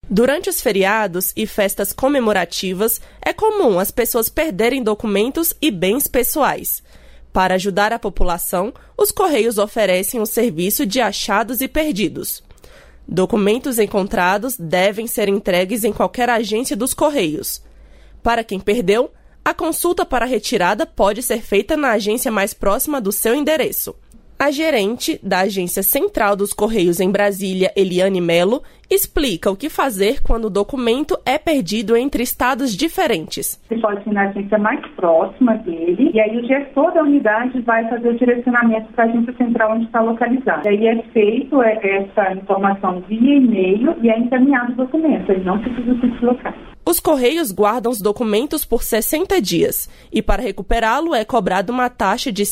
Durante os feriados e festas comemorativas, é comum as pessoas perderem documentos e bens pessoais. Para ajudar a população, os Correios oferecem o serviço de achados e perdidos. Documentos encontrados devem ser entregues em qualquer agência dos Correios. Para quem perdeu, a consulta para retirada pode ser feita na agência mais próxima do seu endereço. A gerente da Agência Central dos Correios em Brasília, Eliane Melo, explica o que fazer quando o documento é perdido entre estados diferentes. Você pode ir na agência mais próxima dele e aí o gestor da unidade vai fazer o direcionamento para a agência central onde está localizada. E aí é feito essa informação via e-mail e é encaminhado o documento, ele não precisa se deslocar. Os Correios guardam os documentos por 60 dias e para recuperá-lo é cobrada uma taxa de R$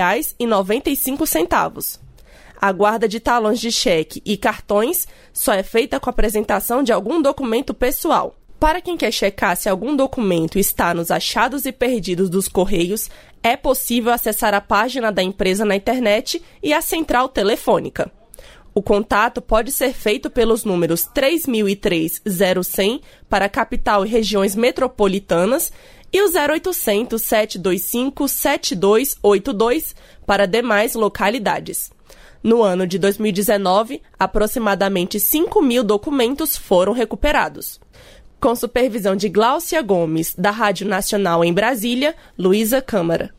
5,95. A guarda de talões de cheque e cartões só é feita com a apresentação de algum documento pessoal. Para quem quer checar se algum documento está nos achados e perdidos dos Correios, é possível acessar a página da empresa na internet e a central telefônica. O contato pode ser feito pelos números 3003-0100 para a capital e regiões metropolitanas e o 0800 725 7282 para demais localidades. No ano de 2019, aproximadamente 5.000 documentos foram recuperados. Com supervisão de Gláucia Gomes, da Rádio Nacional em Brasília, Luísa Câmara.